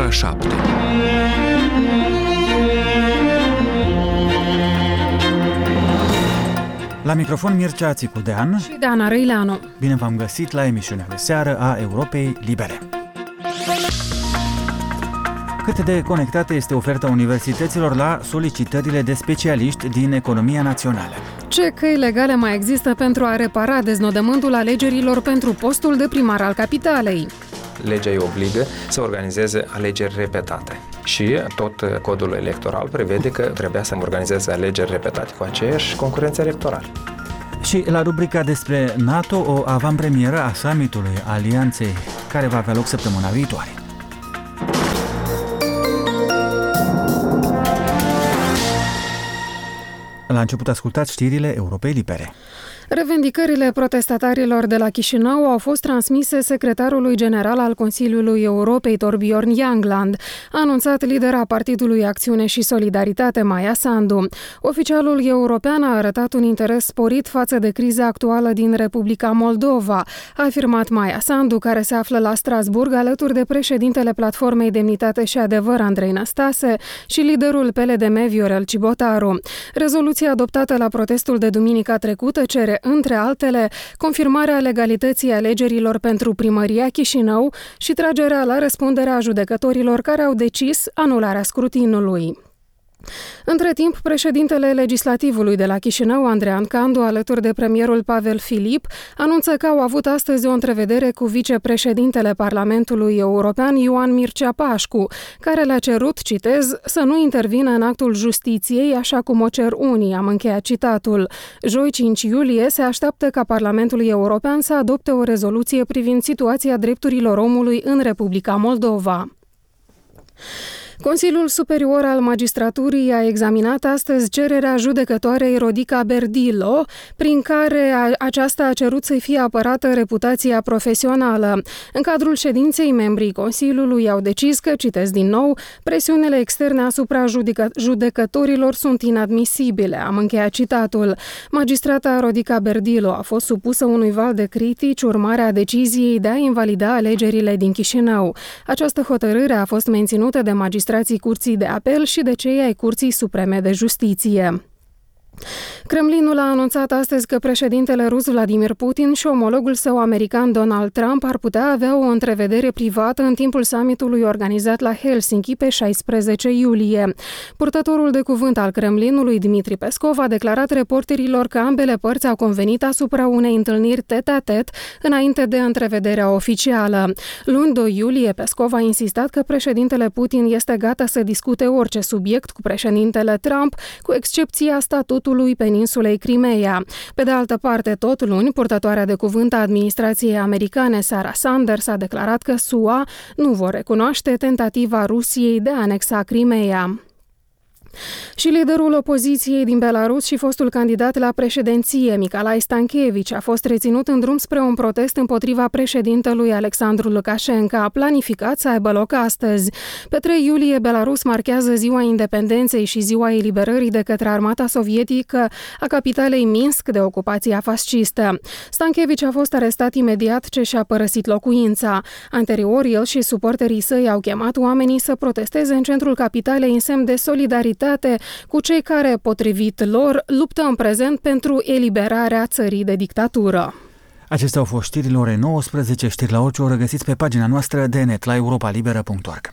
ora 7. La microfon Mircea Țicudean și Dana Răileanu. Bine v-am găsit la emisiunea de seară a Europei Libere. Cât de conectată este oferta universităților la solicitările de specialiști din economia națională? Ce căi legale mai există pentru a repara deznodământul alegerilor pentru postul de primar al capitalei? Legea îi obligă să organizeze alegeri repetate. Și tot codul electoral prevede că trebuia să organizeze alegeri repetate cu aceeași concurență electorală. Și la rubrica despre NATO, o avantpremieră a summitului Alianței, care va avea loc săptămâna viitoare. La început ascultați știrile Europei Libere. Revendicările protestatarilor de la Chișinău au fost transmise secretarului general al Consiliului Europei, Thorbjørn Jagland, a anunțat lidera Partidului Acțiune și Solidaritate, Maia Sandu. Oficialul european a arătat un interes sporit față de criza actuală din Republica Moldova, a afirmat Maia Sandu, care se află la Strasburg alături de președintele Platformei Demnitate și Adevăr, Andrei Năstase, și liderul PLDM, Viorel Cibotaru. Rezoluția adoptată la protestul de duminica trecută cere, între altele, confirmarea legalității alegerilor pentru primăria Chișinău și tragerea la răspundere a judecătorilor care au decis anularea scrutinului. Între timp, președintele legislativului de la Chișinău, Andrean Candu, alături de premierul Pavel Filip, anunță că au avut astăzi o întrevedere cu vicepreședintele Parlamentului European, Ioan Mircea Pașcu, care le-a cerut, citez, să nu intervină în actul justiției, așa cum o cer unii, am încheiat citatul. Joi 5 iulie se așteaptă ca Parlamentul European să adopte o rezoluție privind situația drepturilor omului în Republica Moldova. Consiliul Superior al Magistraturii a examinat astăzi cererea judecătoarei Rodica Berdilo, prin care aceasta a cerut să-i fie apărată reputația profesională. În cadrul ședinței, membrii Consiliului au decis că, citesc din nou, presiunile externe asupra judecătorilor sunt inadmisibile. Am încheiat citatul. Magistrata Rodica Berdilo a fost supusă unui val de critici urmare a deciziei de a invalida alegerile din Chișinău. Această hotărâre a fost menținută de magistrații Curții de Apel și de cei ai Curții Supreme de Justiție. Kremlinul a anunțat astăzi că președintele rus Vladimir Putin și omologul său american Donald Trump ar putea avea o întrevedere privată în timpul summitului organizat la Helsinki pe 16 iulie. Purtătorul de cuvânt al Kremlinului, Dmitri Peskov, a declarat reporterilor că ambele părți au convenit asupra unei întâlniri tet-a-tet înainte de întrevederea oficială. Luni 2 iulie, Peskov a insistat că președintele Putin este gata să discute orice subiect cu președintele Trump, cu excepția statutului peninsulei Crimeea. Pe de altă parte, tot luni, purtătoarea de cuvânt a administrației americane, Sarah Sanders, a declarat că SUA nu vor recunoaște tentativa Rusiei de a anexa Crimeea. Și liderul opoziției din Belarus și fostul candidat la președinție, Nicolae Stankevici, a fost reținut în drum spre un protest împotriva președintelui Alexandru Lukashenko, planificat să aibă loc astăzi. Pe 3 iulie, Belarus marchează Ziua Independenței și Ziua Eliberării de către armata sovietică a capitalei Minsk de ocupația fascistă. Stankevici a fost arestat imediat ce și-a părăsit locuința. Anterior, el și suporterii săi au chemat oamenii să protesteze în centrul capitalei în semn de solidaritate cu cei care, potrivit lor, luptă în prezent pentru eliberarea țării de dictatură. Acestea au fost știrile ore 19, știri la orice oră găsiți pe pagina noastră de net la europalibera.org.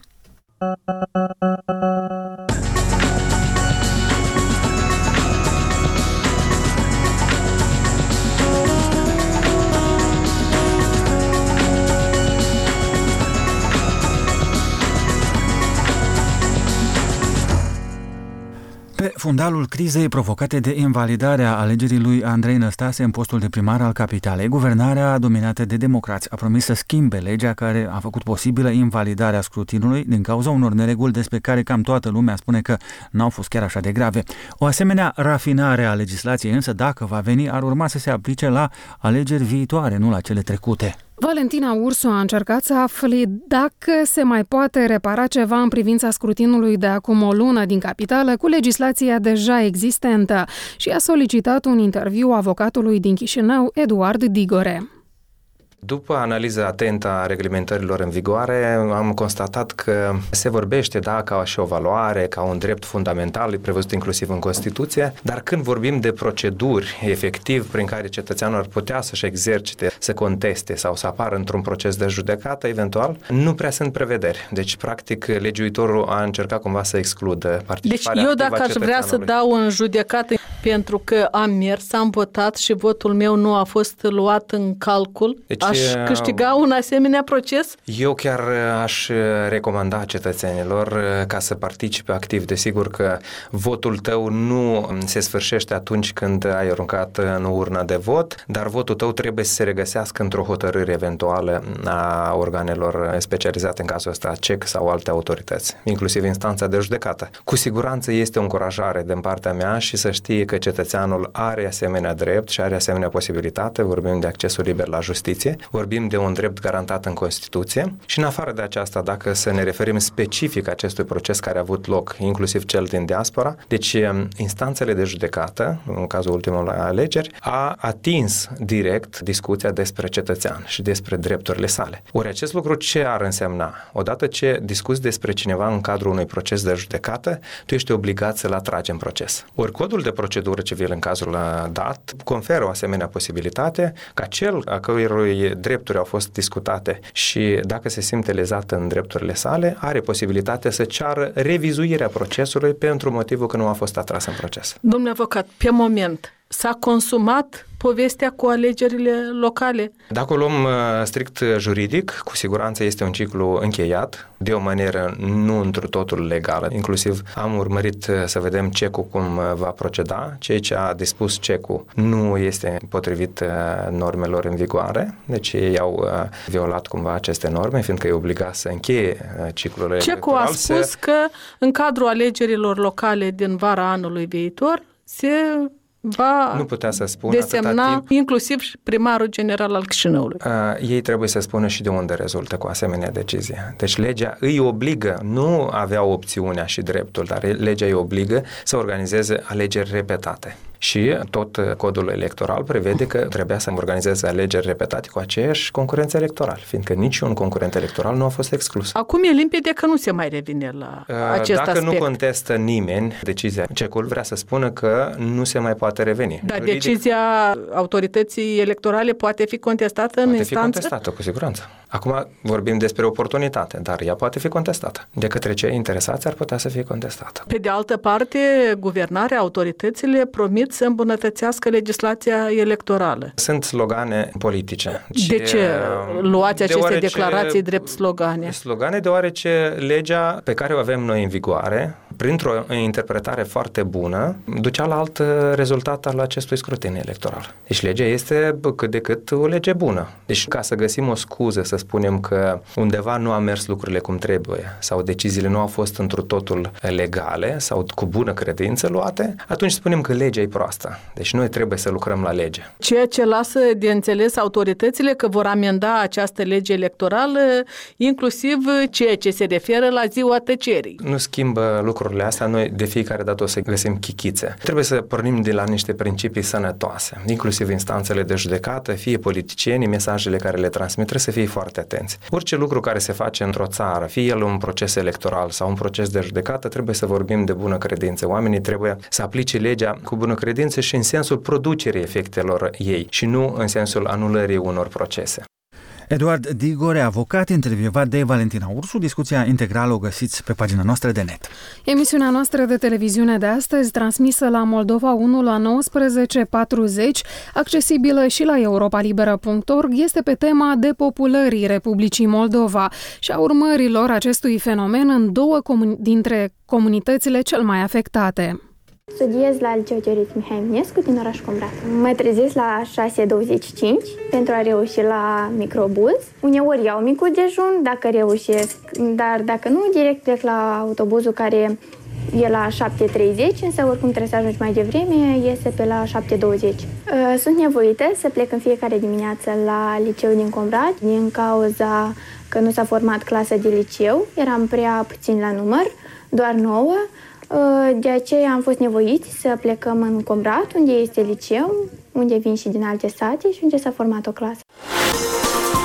Pe fundalul crizei provocate de invalidarea alegerii lui Andrei Năstase în postul de primar al capitalei, guvernarea dominată de democrați a promis să schimbe legea care a făcut posibilă invalidarea scrutinului din cauza unor nereguli despre care cam toată lumea spune că n-au fost chiar așa de grave. O asemenea rafinare a legislației însă, dacă va veni, ar urma să se aplice la alegeri viitoare, nu la cele trecute. Valentina Ursu a încercat să afle dacă se mai poate repara ceva în privința scrutinului de acum o lună din capitală cu legislația deja existentă și a solicitat un interviu avocatului din Chișinău, Eduard Digore. După analiza atentă a reglementărilor în vigoare, am constatat că se vorbește, ca și o valoare, ca un drept fundamental, prevăzut inclusiv în Constituție, dar când vorbim de proceduri efectiv prin care cetățeanul ar putea să-și exercite, să conteste sau să apară într-un proces de judecată, eventual, nu prea sunt prevederi. Deci, practic, legiuitorul a încercat cumva să excludă participarea activă a cetățeanului. Deci, eu dacă aș vrea să dau în judecată pentru că am mers, am votat și votul meu nu a fost luat în calcul, aș câștiga un asemenea proces? Eu chiar aș recomanda cetățenilor ca să participe activ. Desigur că votul tău nu se sfârșește atunci când ai aruncat în urna de vot, dar votul tău trebuie să se regăsească într-o hotărâre eventuală a organelor specializate, în cazul ăsta CEC sau alte autorități, inclusiv instanța de judecată. Cu siguranță este o încurajare din partea mea și să știe că cetățeanul are asemenea drept și are asemenea posibilitate. Vorbim de accesul liber la justiție, vorbim de un drept garantat în Constituție și în afară de aceasta, dacă să ne referim specific acestui proces care a avut loc, inclusiv cel din diaspora, deci instanțele de judecată, în cazul ultimelor alegeri, a atins direct discuția despre cetățean și despre drepturile sale. Ori acest lucru ce ar însemna? Odată ce discuți despre cineva în cadrul unui proces de judecată, tu ești obligat să-l atragi în proces. Ori codul de procedură civil în cazul dat conferă o asemenea posibilitate ca cel a cărui drepturi au fost discutate și dacă se simte lezat în drepturile sale, are posibilitatea să ceară revizuirea procesului pentru motivul că nu a fost atras în proces. Domnule avocat, pe moment s-a consumat povestea cu alegerile locale? Dacă o luăm strict juridic, cu siguranță este un ciclu încheiat, de o manieră nu întru totul legală. Inclusiv am urmărit să vedem CEC-ul cum va proceda. Ceea ce a dispus CEC-ul nu este potrivit normelor în vigoare, deci ei au violat cumva aceste norme, fiindcă e obligat să încheie ciclul electoral. CEC-ul a spus că în cadrul alegerilor locale din vara anului viitor se va desemna inclusiv primarul general al Chișinăului. Ei trebuie să spună și de unde rezultă cu asemenea decizie. Deci legea îi obligă, nu avea opțiunea și dreptul, dar legea îi obligă să organizeze alegeri repetate. Și tot codul electoral prevede că trebuia să organizeze alegeri repetate cu aceeași concurență electorală, fiindcă niciun concurent electoral nu a fost exclus. Acum e limpede că nu se mai revine la acest aspect. Dacă nu contestă nimeni decizia, CEC-ul vrea să spună că nu se mai poate reveni. Dar decizia autorității electorale poate fi contestată în instanță? Poate fi contestată, cu siguranță. Acum vorbim despre oportunitate, dar ea poate fi contestată. De către cei interesați ar putea să fie contestată. Pe de altă parte, guvernarea, autoritățile promit să îmbunătățească legislația electorală. Sunt slogane politice. De ce luați aceste declarații drept slogane? Slogane deoarece legea pe care o avem noi în vigoare, printr-o interpretare foarte bună, ducea la alt rezultat al acestui scrutin electoral. Deci legea este cât de cât o lege bună. Deci ca să găsim o scuză să spunem că undeva nu a mers lucrurile cum trebuie sau deciziile nu au fost întru totul legale sau cu bună credință luate, atunci spunem că legea e proastă. Deci noi trebuie să lucrăm la lege. Ceea ce lasă de înțeles autoritățile că vor amenda această lege electorală, inclusiv ceea ce se referă la ziua tăcerii. Nu schimbă lucrurile astea, noi de fiecare dată o să găsim chichițe. Trebuie să pornim de la niște principii sănătoase, inclusiv instanțele de judecată, fie politicienii, mesajele care le transmit, trebuie să fie foarte atenți. Orice lucru care se face într-o țară, fie el un proces electoral sau un proces de judecată, trebuie să vorbim de bună credință. Oamenii trebuie să aplice legea cu bună credință și în sensul producerii efectelor ei și nu în sensul anulării unor procese. Eduard Digore, avocat, intervievat de Valentina Ursu. Discuția integrală o găsiți pe pagina noastră de net. Emisiunea noastră de televiziune de astăzi, transmisă la Moldova 1 la 19:40, accesibilă și la europalibera.org, este pe tema depopulării Republicii Moldova și a urmărilor acestui fenomen în două dintre comunitățile cel mai afectate. Studiez la Liceul Teoretic Mihai Eminescu din oraș Comrat. Mă trezesc la 6:25 pentru a reuși la microbuz. Uneori iau micul dejun, dacă reușesc, dar dacă nu, direct plec la autobuzul care e la 7:30, însă oricum trebuie să ajungi mai devreme, iese pe la 7:20. Sunt nevoită să plec în fiecare dimineață la liceul din Comrat, din cauza că nu s-a format clasă de liceu, eram prea puțin la număr, doar 9. De aceea am fost nevoiți să plecăm în Comrat, unde este liceu, unde vin și din alte sate și unde s-a format o clasă.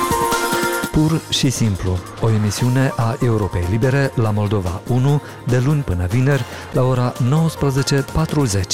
Pur și simplu, o emisiune a Europei Libere la Moldova 1, de luni până vineri, la ora 19:40.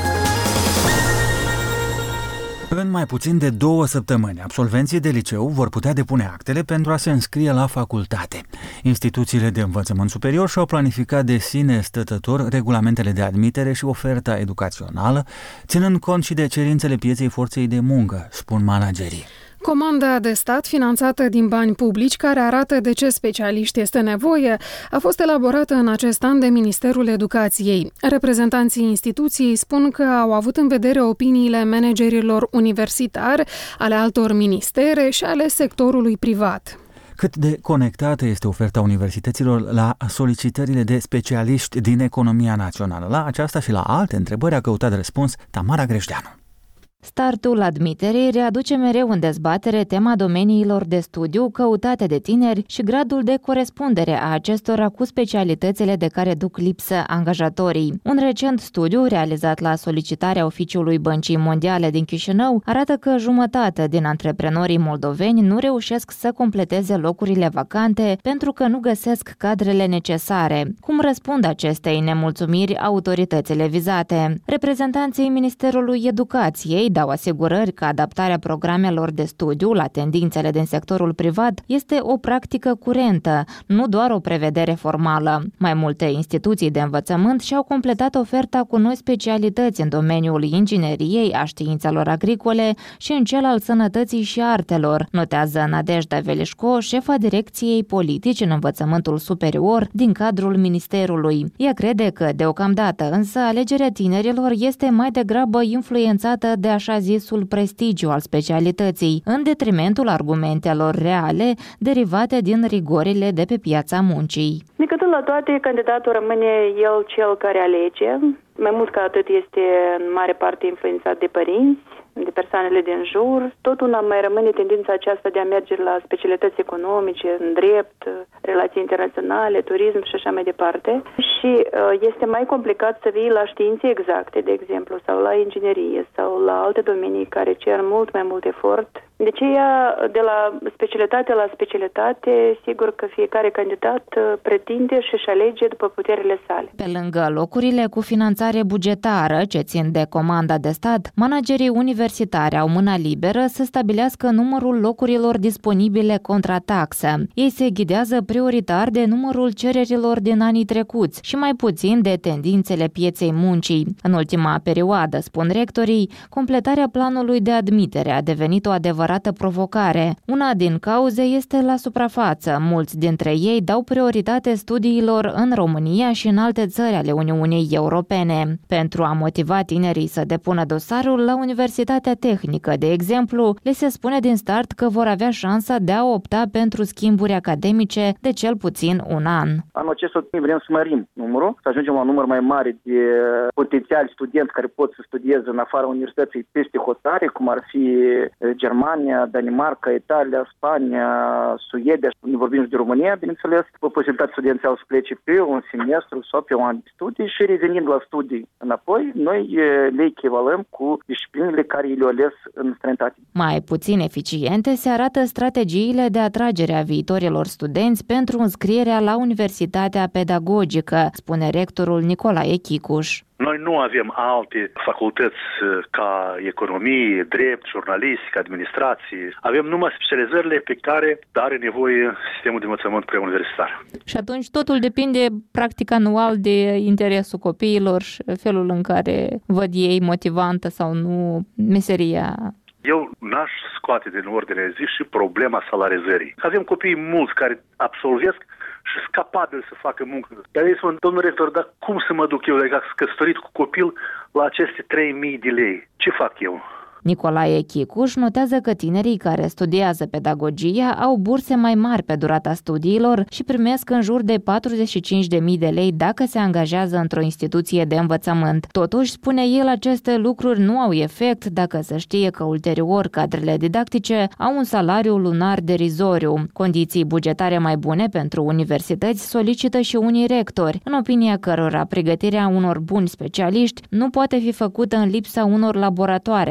În mai puțin de 2 săptămâni, absolvenții de liceu vor putea depune actele pentru a se înscrie la facultate. Instituțiile de învățământ superior și-au planificat de sine stătător regulamentele de admitere și oferta educațională, ținând cont și de cerințele pieței forței de muncă, spun managerii. Comanda de stat, finanțată din bani publici, care arată de ce specialiști este nevoie, a fost elaborată în acest an de Ministerul Educației. Reprezentanții instituției spun că au avut în vedere opiniile managerilor universitari, ale altor ministere și ale sectorului privat. Cât de conectată este oferta universităților la solicitările de specialiști din economia națională? La aceasta și la alte întrebări a căutat răspuns Tamara Greșdeanu. Startul admiterii readuce mereu în dezbatere tema domeniilor de studiu căutate de tineri și gradul de corespundere a acestora cu specialitățile de care duc lipsă angajatorii. Un recent studiu realizat la solicitarea Oficiului Băncii Mondiale din Chișinău arată că jumătate din antreprenorii moldoveni nu reușesc să completeze locurile vacante pentru că nu găsesc cadrele necesare. Cum răspund acestei nemulțumiri autoritățile vizate? Reprezentanții Ministerului Educației dau asigurări că adaptarea programelor de studiu la tendințele din sectorul privat este o practică curentă, nu doar o prevedere formală. Mai multe instituții de învățământ și-au completat oferta cu noi specialități în domeniul ingineriei, a științelor agricole și în cel al sănătății și artelor, notează Nadejda Velișco, șefa direcției politici în învățământul superior din cadrul ministerului. Ea crede că, deocamdată, însă, alegerea tinerilor este mai degrabă influențată de așa zisul prestigiu al specialității, în detrimentul argumentelor reale derivate din rigorile de pe piața muncii. Decât la toate, candidatul rămâne el cel care alege. Mai mult ca atât este în mare parte influențat de părinți, de persoanele din jur. Tot una mai rămâne tendința aceasta de a merge la specialități economice, în drept, relații internaționale, turism și așa mai departe. Și este mai complicat să vii la științe exacte, de exemplu, sau la inginerie, sau la alte domenii care cer mult mai mult efort. De aceea, de la specialitate la specialitate, sigur că fiecare candidat pretinde și își alege după puterile sale. Pe lângă locurile cu finanțare bugetară, ce țin de comanda de stat, managerii universitari au mâna liberă să stabilească numărul locurilor disponibile contra taxă. Ei se ghidează prioritar de numărul cererilor din anii trecuți și mai puțin de tendințele pieței muncii. În ultima perioadă, spun rectorii, completarea planului de admitere a devenit o adevărată provocare. Una din cauze este la suprafață. Mulți dintre ei dau prioritate studiilor în România și în alte țări ale Uniunii Europene. Pentru a motiva tinerii să depună dosarul la Universitatea Tehnică, de exemplu, le se spune din start că vor avea șansa de a opta pentru schimburi academice de cel puțin un an. Anul acesta vrem să mărim numărul, să ajungem la un număr mai mare de potențiali studenți care pot să studieze în afara universității peste hotare, cum ar fi Germania, Danemarca, Italia, Spania, Suedia, ne vorbim și de România, bineînțeles, cu posibilitatea studențială să plece pe un semestru sau pe un an de studii și revenind la studii înapoi, noi le echivalăm cu disciplinele care le-au ales în străinătate. Mai puțin eficiente se arată strategiile de atragere a viitorilor studenți pentru înscrierea la Universitatea Pedagogică, spune rectorul Nicolae Chicuș. Noi nu avem alte facultăți ca economie, drept, jurnalistică, administrație. Avem numai specializările pe care are nevoie sistemul de învățământ preuniversitar. Și atunci totul depinde practic anual de interesul copiilor și felul în care văd ei motivantă sau nu meseria. Eu n-aș scoate din ordine de zi și problema salarizării. Avem copii mulți care absolvesc și sunt capabili să facă muncă. Dar ei spun, domnul rector, dar cum să mă duc eu, dacă sunt căsătorit cu copil, la aceste 3.000 de lei? Ce fac eu? Nicolae Chicuș notează că tinerii care studiază pedagogia au burse mai mari pe durata studiilor și primesc în jur de 45.000 de lei dacă se angajează într-o instituție de învățământ. Totuși, spune el, aceste lucruri nu au efect dacă se știe că ulterior cadrele didactice au un salariu lunar derizoriu. Condiții bugetare mai bune pentru universități solicită și unii rectori, în opinia cărora pregătirea unor buni specialiști nu poate fi făcută în lipsa unor laboratoare adecvate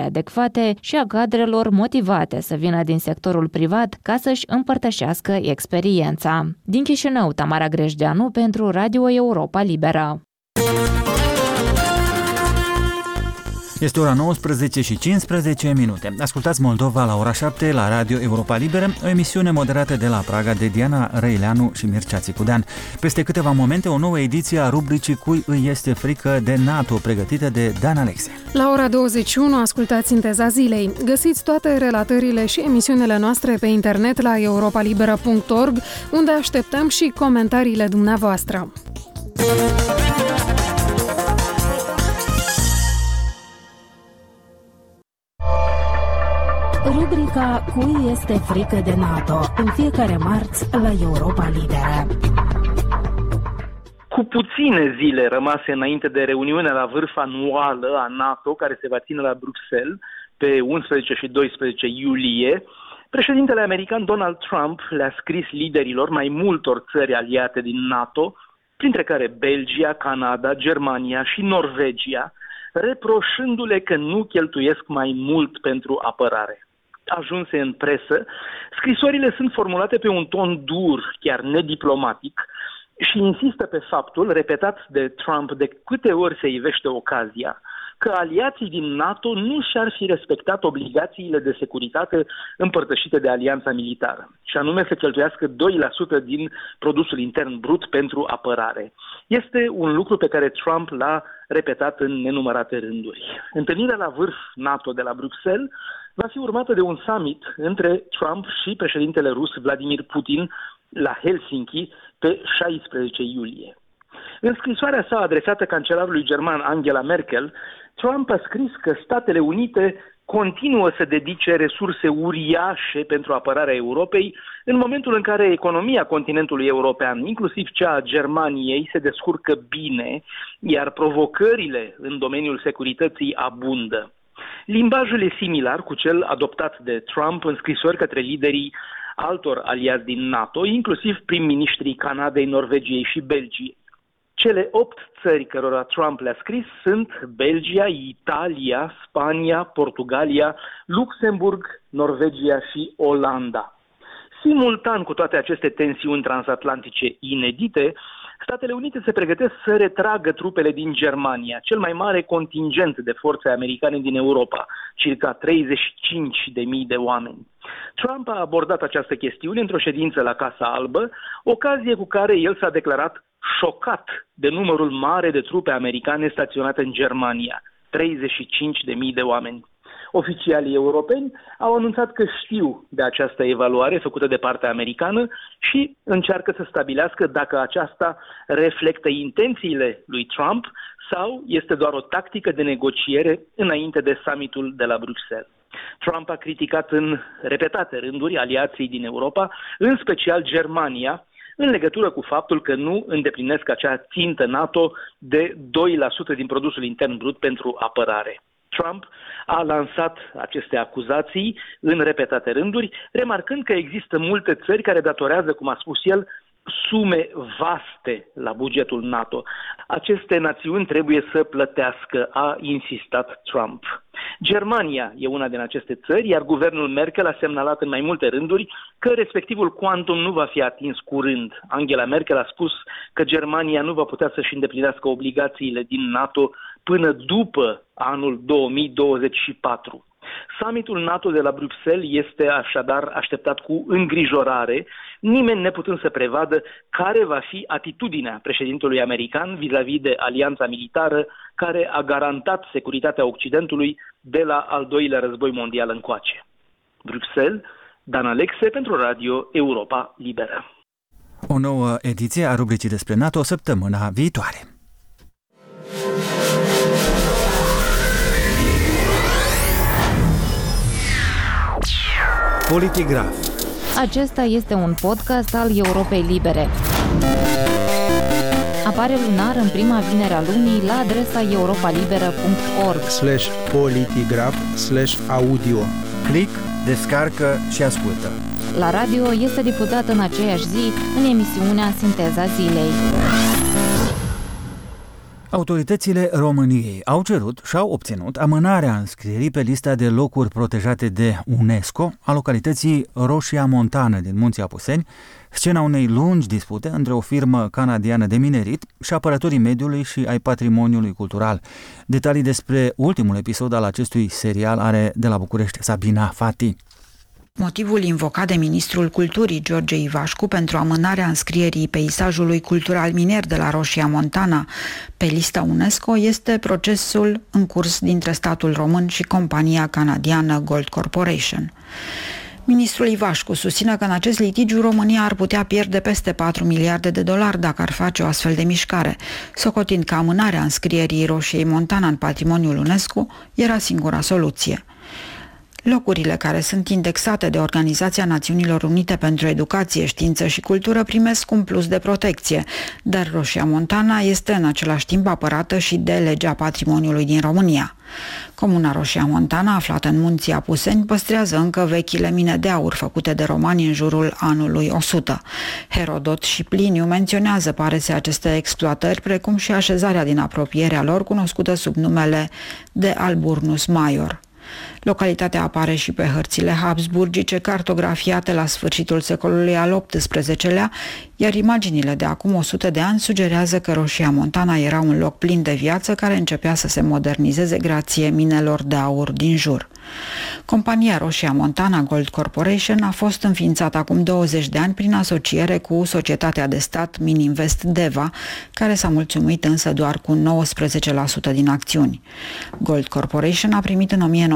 private și a cadrelor motivate să vină din sectorul privat ca să-și împărtășească experiența. Din Chișinău, Tamara Grejdeanu pentru Radio Europa Liberă. Este ora 19:15. Ascultați Moldova la ora 7 la Radio Europa Liberă, o emisiune moderată de la Praga de Diana Răileanu și Mircea Țicudean. Peste câteva momente, o nouă ediție a rubricii Cui îi este frică de NATO, pregătită de Dan Alexe. La ora 21 ascultați Sinteza zilei. Găsiți toate relatările și emisiunile noastre pe internet la europalibera.org, unde așteptăm și comentariile dumneavoastră. Rubrica Cui este frică de NATO, în fiecare marți la Europa Liberă. Cu puține zile rămase înainte de reuniunea la vârf anuală a NATO, care se va ține la Bruxelles pe 11 și 12 iulie, președintele american Donald Trump le-a scris liderilor mai multor țări aliate din NATO, printre care Belgia, Canada, Germania și Norvegia, reproșându-le că nu cheltuiesc mai mult pentru apărare. Ajunse în presă, scrisorile sunt formulate pe un ton dur, chiar nediplomatic, și insistă pe faptul, repetat de Trump de câte ori se ivește ocazia, că aliații din NATO nu și-ar fi respectat obligațiile de securitate împărtășite de alianța militară, și anume să cheltuiască 2% din produsul intern brut pentru apărare. Este un lucru pe care Trump l-a repetat în nenumărate rânduri. Întâlnirea la vârf NATO de la Bruxelles va fi urmată de un summit între Trump și președintele rus Vladimir Putin la Helsinki pe 16 iulie. În scrisoarea sa adresată cancelarului german Angela Merkel, Trump a scris că Statele Unite continuă să dedice resurse uriașe pentru apărarea Europei în momentul în care economia continentului european, inclusiv cea a Germaniei, se descurcă bine, iar provocările în domeniul securității abundă. Limbajul e similar cu cel adoptat de Trump în scrisori către liderii altor aliați din NATO, inclusiv prim-ministrii Canadei, Norvegiei și Belgiei. Cele 8 țări cărora Trump le-a scris sunt Belgia, Italia, Spania, Portugalia, Luxemburg, Norvegia și Olanda. Simultan cu toate aceste tensiuni transatlantice inedite, Statele Unite se pregătesc să retragă trupele din Germania, cel mai mare contingent de forțe americane din Europa, circa 35.000 de oameni. Trump a abordat această chestiune într-o ședință la Casa Albă, ocazie cu care el s-a declarat șocat de numărul mare de trupe americane staționate în Germania, 35.000 de oameni. Oficialii europeni au anunțat că știu de această evaluare făcută de partea americană și încearcă să stabilească dacă aceasta reflectă intențiile lui Trump sau este doar o tactică de negociere înainte de summitul de la Bruxelles. Trump a criticat în repetate rânduri aliații din Europa, în special Germania, în legătură cu faptul că nu îndeplinesc acea țintă NATO de 2% din produsul intern brut pentru apărare. Trump a lansat aceste acuzații în repetate rânduri, remarcând că există multe țări care datorează, cum a spus el, sume vaste la bugetul NATO. Aceste națiuni trebuie să plătească, a insistat Trump. Germania e una din aceste țări, iar guvernul Merkel a semnalat în mai multe rânduri că respectivul quantum nu va fi atins curând. Angela Merkel a spus că Germania nu va putea să-și îndeplinească obligațiile din NATO până după anul 2024. Summitul NATO de la Bruxelles este așadar așteptat cu îngrijorare, nimeni neputând să prevadă care va fi atitudinea președintelui american vis-a-vis de alianța militară care a garantat securitatea Occidentului de la al doilea război mondial încoace. Bruxelles, Dan Alexe pentru Radio Europa Liberă. O nouă ediție a rubricii despre NATO săptămâna viitoare. Politigraf. Acesta este un podcast al Europei Libere. Apare lunar în prima vinere a lunii la adresa europalibera.org/politigraf/audio. Click, descarcă și ascultă. La radio este difuzat în aceeași zi în emisiunea Sinteza zilei. Autoritățile României au cerut și au obținut amânarea înscrierii pe lista de locuri protejate de UNESCO a localității Roșia Montană din Munții Apuseni, scena unei lungi dispute între o firmă canadiană de minerit și apărătorii mediului și ai patrimoniului cultural. Detalii despre ultimul episod al acestui serial are de la București Sabina Fati. Motivul invocat de ministrul culturii George Ivașcu pentru amânarea înscrierii peisajului cultural miner de la Roșia Montana pe lista UNESCO este procesul în curs dintre statul român și compania canadiană Gold Corporation. Ministrul Ivașcu susține că în acest litigiu România ar putea pierde peste 4 miliarde de dolari dacă ar face o astfel de mișcare, socotind că amânarea înscrierii Roșiei Montana în patrimoniul UNESCO era singura soluție. Locurile care sunt indexate de Organizația Națiunilor Unite pentru Educație, Știință și Cultură primesc un plus de protecție, dar Roșia Montana este în același timp apărată și de legea patrimoniului din România. Comuna Roșia Montana, aflată în Munții Apuseni, păstrează încă vechile mine de aur făcute de romani în jurul anului 100. Herodot și Pliniu menționează, pare să, aceste exploatări, precum și așezarea din apropierea lor, cunoscută sub numele de Alburnus Maior. Localitatea apare și pe hărțile habsburgice, cartografiate la sfârșitul secolului al XVIII-lea, iar imaginile de acum 100 de ani sugerează că Roșia Montana era un loc plin de viață care începea să se modernizeze grație minelor de aur din jur. Compania Roșia Montana Gold Corporation a fost înființată acum 20 de ani prin asociere cu societatea de stat Mininvest Deva, care s-a mulțumit însă doar cu 19% din acțiuni. Gold Corporation a primit în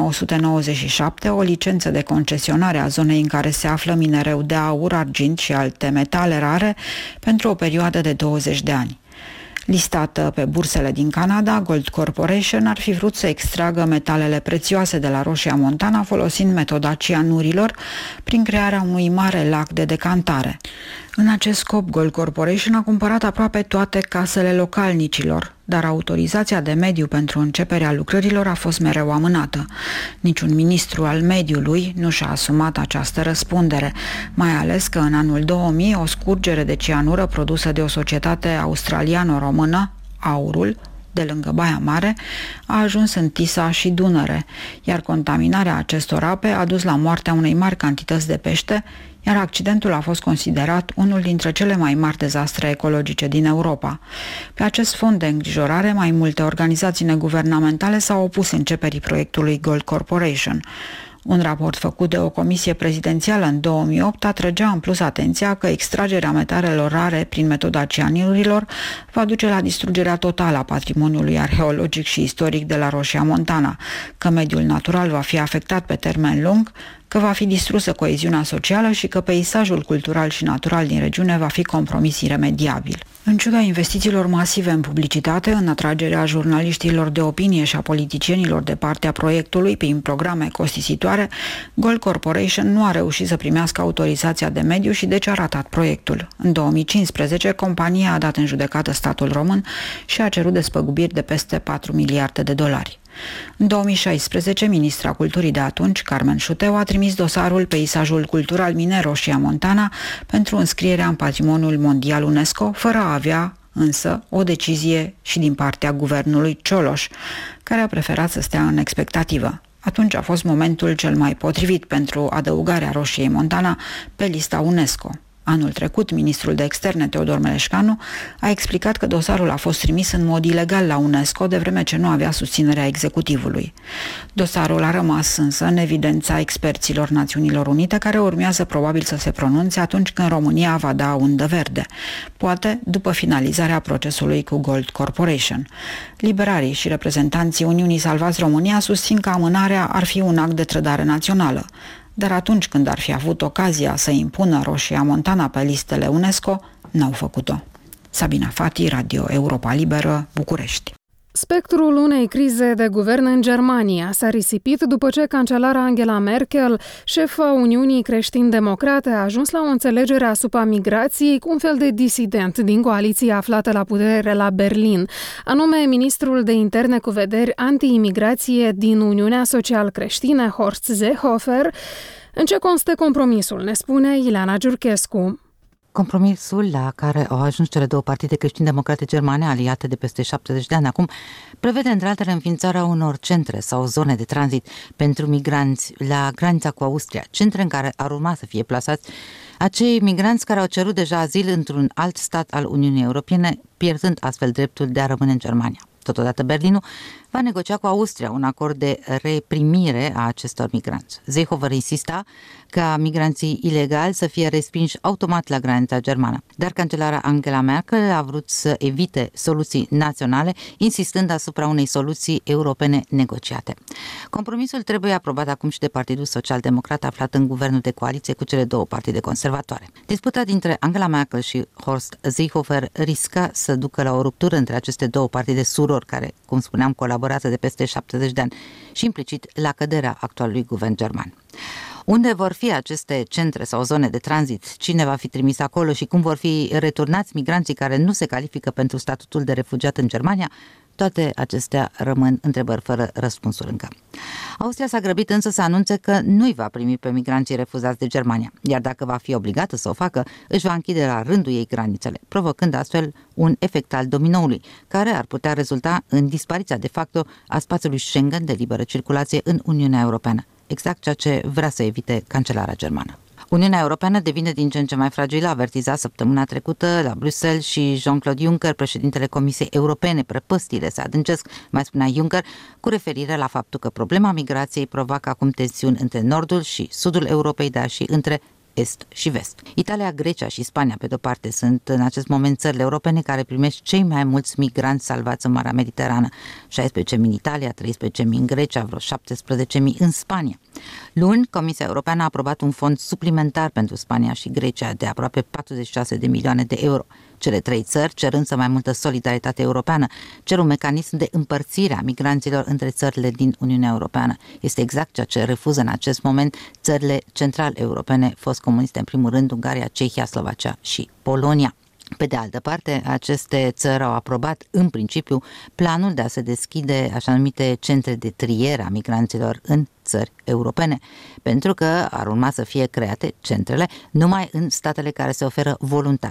1997 o licență de concesionare a zonei în care se află minereu de aur, argint și alte metale rare pentru o perioadă de 20 de ani. Listată pe bursele din Canada, Gold Corporation ar fi vrut să extragă metalele prețioase de la Roșia Montana folosind metoda cianurilor prin crearea unui mare lac de decantare. În acest scop, Gold Corporation a cumpărat aproape toate casele localnicilor, dar autorizația de mediu pentru începerea lucrărilor a fost mereu amânată. Niciun ministru al mediului nu și-a asumat această răspundere, mai ales că în anul 2000 o scurgere de cianură produsă de o societate australiano-română, Aurul, de lângă Baia Mare, a ajuns în Tisa și Dunăre, iar contaminarea acestor ape a dus la moartea unei mari cantități de pește, iar accidentul a fost considerat unul dintre cele mai mari dezastre ecologice din Europa. Pe acest fond de îngrijorare, mai multe organizații neguvernamentale s-au opus începerii proiectului Gold Corporation. Un raport făcut de o comisie prezidențială în 2008 atrăgea în plus atenția că extragerea metalelor rare prin metoda cianurilor va duce la distrugerea totală a patrimoniului arheologic și istoric de la Roșia Montana, că mediul natural va fi afectat pe termen lung, că va fi distrusă coeziunea socială și că peisajul cultural și natural din regiune va fi compromis iremediabil. În ciuda investițiilor masive în publicitate, în atragerea jurnaliștilor de opinie și a politicienilor de partea proiectului prin programe costisitoare, Gold Corporation nu a reușit să primească autorizația de mediu și deci a ratat proiectul. În 2015, compania a dat în judecată statul român și a cerut despăgubiri de peste 4 miliarde de dolari. În 2016, ministra culturii de atunci, Carmen Șuteu, a trimis dosarul Peisajul cultural miner Roșia Montana pentru înscrierea în patrimoniul mondial UNESCO, fără a avea însă o decizie și din partea guvernului Cioloș, care a preferat să stea în expectativă. Atunci a fost momentul cel mai potrivit pentru adăugarea Roșiei Montana pe lista UNESCO. Anul trecut, ministrul de externe Teodor Meleșcanu a explicat că dosarul a fost trimis în mod ilegal la UNESCO, de vreme ce nu avea susținerea executivului. Dosarul a rămas însă în evidența experților Națiunilor Unite, care urmează probabil să se pronunțe atunci când România va da undă verde, poate după finalizarea procesului cu Gold Corporation. Liberarii și reprezentanții Uniunii Salvați România susțin că amânarea ar fi un act de trădare națională. Dar atunci când ar fi avut ocazia să impună Roșia Montana pe listele UNESCO, n-au făcut-o. Sabina Fati, Radio Europa Liberă, București. Spectrul unei crize de guvern în Germania s-a risipit după ce cancelara Angela Merkel, șefa Uniunii Creștin-Democrate, a ajuns la o înțelegere asupra migrației cu un fel de disident din coaliția aflată la putere la Berlin, anume ministrul de interne cu vederi anti-imigrație din Uniunea Social-Creștină, Horst Seehofer. În ce constă compromisul, ne spune Ileana Giurchescu. Compromisul la care au ajuns cele două partide creștin-democrate germane aliate de peste 70 de ani acum prevede între altele înființarea unor centre sau zone de tranzit pentru migranți la granița cu Austria, centre în care ar urma să fie plasați acei migranți care au cerut deja azil într-un alt stat al Uniunii Europene, pierzând astfel dreptul de a rămâne în Germania. Totodată, Berlinul va negocia cu Austria un acord de reprimire a acestor migranți. Seehofer insista ca migranții ilegali să fie respinși automat la granița germană, dar cancelara Angela Merkel a vrut să evite soluții naționale, insistând asupra unei soluții europene negociate. Compromisul trebuie aprobat acum și de Partidul Social-Democrat aflat în guvernul de coaliție cu cele două partide conservatoare. Disputa dintre Angela Merkel și Horst Seehofer risca să ducă la o ruptură între aceste două partide surori care, cum spuneam, colaborează de peste 70 de ani și implicit la căderea actualului guvern german. Unde vor fi aceste centre sau zone de tranzit? Cine va fi trimis acolo și cum vor fi returnați migranții care nu se califică pentru statutul de refugiat în Germania? Toate acestea rămân întrebări fără răspunsuri încă. Austria s-a grăbit însă să anunțe că nu-i va primi pe migranții refuzați de Germania, iar dacă va fi obligată să o facă, își va închide la rândul ei granițele, provocând astfel un efect al dominoului, care ar putea rezulta în dispariția de facto a spațiului Schengen de liberă circulație în Uniunea Europeană, exact ceea ce vrea să evite cancelara germană. Uniunea Europeană devine din ce în ce mai fragilă, avertiza săptămâna trecută la Bruxelles și Jean-Claude Juncker, președintele Comisiei Europene. Prăpăstiile se adâncesc, mai spunea Juncker, cu referire la faptul că problema migrației provoacă acum tensiuni între nordul și sudul Europei, dar și între est și vest. Italia, Grecia și Spania, pe de-o parte, sunt în acest moment țările europene care primesc cei mai mulți migranți salvați în Marea Mediterană. 16.000 în Italia, 13.000 în Grecia, vreo 17.000 în Spania. Luni, Comisia Europeană a aprobat un fond suplimentar pentru Spania și Grecia de aproape 46 de milioane de euro. Cele trei țări, cerând să mai multă solidaritate europeană, cer un mecanism de împărțire a migranților între țările din Uniunea Europeană. Este exact ceea ce refuză în acest moment țările central-europene, fost comuniste în primul rând, Ungaria, Cehia, Slovacia și Polonia. Pe de altă parte, aceste țări au aprobat în principiu planul de a se deschide așa numite centre de triere a migranților în țări europene, pentru că ar urma să fie create centrele numai în statele care se oferă voluntar.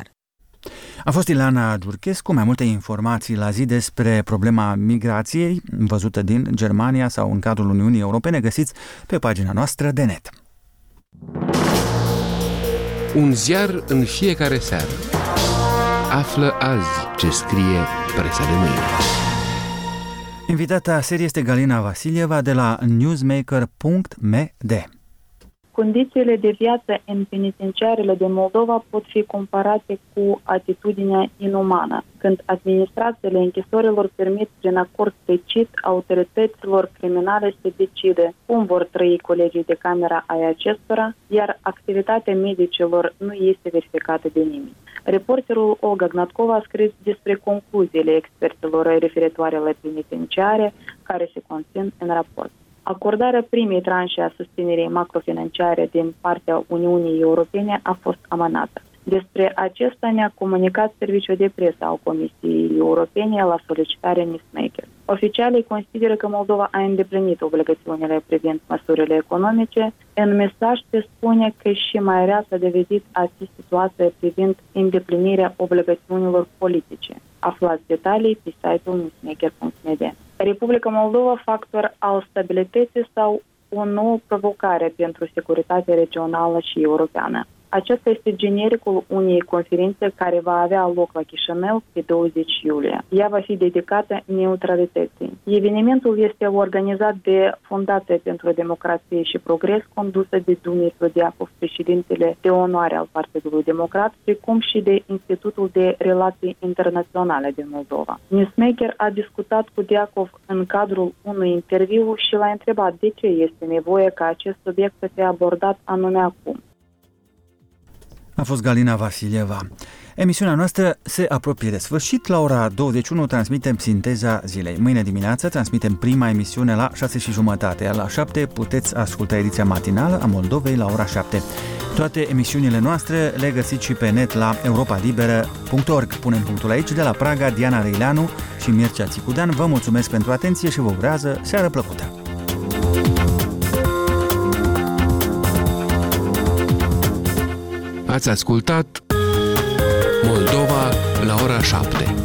A fost Ilana Giurchescu, mai multe informații la zi despre problema migrației văzută din Germania sau în cadrul Uniunii Europene găsiți pe pagina noastră de net. Un ziar în fiecare seară. Află azi ce scrie presa de mâine. Invitata serie este Galina Vasilieva de la newsmaker.md. Condițiile de viață în penitenciarele din Moldova pot fi comparate cu atitudinea inumană, când administrațiile închisorilor permit prin acord tacit autorităților criminale să decide cum vor trăi colegii de camera ai acestora, iar activitatea medicilor nu este verificată de nimeni. Reporterul Olga Gnatkova a scris despre concluziile experților referitoare la penitenciare care se conțin în raport. Acordarea primei tranșe a susținerii macrofinanciare din partea Uniunii Europene a fost amânată. Despre acesta ne-a comunicat serviciul de presă al Comisiei Europene la solicitarea Newsmaker. Oficialii consideră că Moldova a îndeplinit obligațiunile privind măsurile economice. În mesaj se spune că și mai rea s-a dovedit a fi situația privind îndeplinirea obligațiunilor politice. Aflați detalii pe site-ul newsmaker.md. Republica Moldova, factor al stabilității sau o nouă provocare pentru securitatea regională și europeană. Acesta este genericul unei conferințe care va avea loc la Chișinău pe 20 iulie. Ea va fi dedicată neutralității. Evenimentul este organizat de Fundația pentru Democrație și Progres, condusă de Dumitru Diacov, președintele de onoare al Partidului Democrat, precum și de Institutul de Relații Internaționale din Moldova. Newsmaker a discutat cu Diacov în cadrul unui interviu și l-a întrebat de ce este nevoie ca acest subiect să fie abordat anume acum. A fost Galina Vasilieva. Emisiunea noastră se apropie de sfârșit. La ora 21 transmitem Sinteza zilei. Mâine dimineață transmitem prima emisiune la 6:30, iar la 7 puteți asculta ediția matinală a Moldovei la ora 7. Toate emisiunile noastre le găsiți și pe net la europalibera.org. Punem punctul aici. De la Praga, Diana Reileanu și Mircea Țicudean vă mulțumesc pentru atenție și vă urează seară plăcută. Ați ascultat Moldova la ora 7.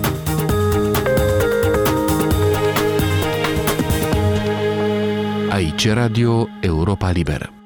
Aici Radio Europa Liberă.